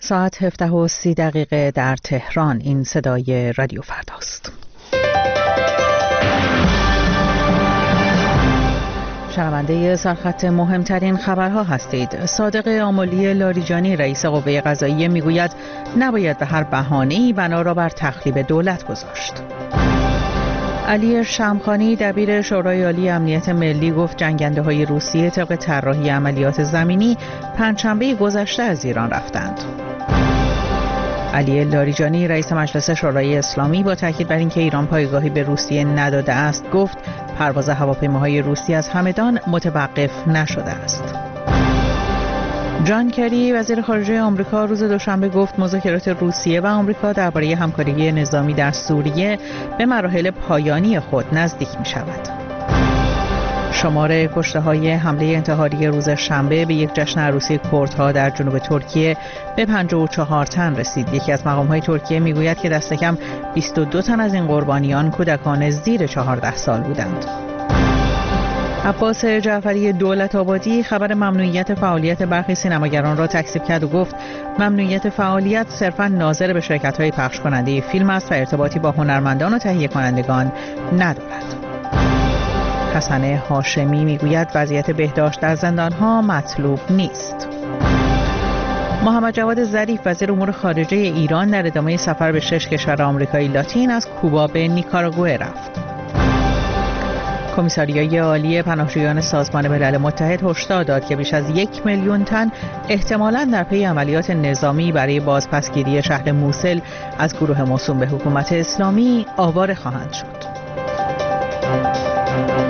ساعت 17:30 در تهران. این صدای رادیو فرداست. شنونده سرخط مهمترین خبرها هستید. صادق آملی لاریجانی رئیس قوه قضاییه میگوید نباید به هر بهانه‌ای بنا را بر تخریب دولت گذاشت. علی شمخانی دبیر شورای عالی امنیت ملی گفت جنگنده‌های روسیه طبق طراحی عملیات زمینی پنجشنبه گذشته از ایران رفتند. علی لاریجانی رئیس مجلس شورای اسلامی با تاکید بر اینکه ایران پایگاهی به روسیه نداده است گفت پرواز هواپیماهای روسی از همدان متوقف نشده است. جان کری وزیر خارجه آمریکا روز دوشنبه گفت مذاکرات روسیه و آمریکا درباره همکاری نظامی در سوریه به مراحل پایانی خود نزدیک می شود. شمار کشته‌های حمله انتحاری روز شنبه به یک جشن عروسی کردها در جنوب ترکیه به 54 تن رسید. یکی از مقام‌های ترکیه میگوید که دست کم 22 تن از این قربانیان کودکان زیر 14 سال بودند. عباس جعفری دولت آبادی خبر ممنوعیت فعالیت برخی سینماگران را تکذیب کرد و گفت ممنوعیت فعالیت صرفاً ناظر به شرکت‌های پخش کننده فیلم است و ارتباطی با هنرمندان و تهیه کنندگان ندارد. حسن هاشمی میگوید وضعیت بهداشت در زندان‌ها مطلوب نیست. محمد جواد ظریف وزیر امور خارجه ایران در ادامه سفر به 6 کشور آمریکای لاتین از کوبا به نیکاراگوئه رفت. کمیساریای عالی پناهجویان سازمان ملل متحد هشدار داد که بیش از 1 میلیون تن احتمالاً در پی عملیات نظامی برای بازپسگیری شهر موسل از گروه موسوم به حکومت اسلامی آواره خواهند شد.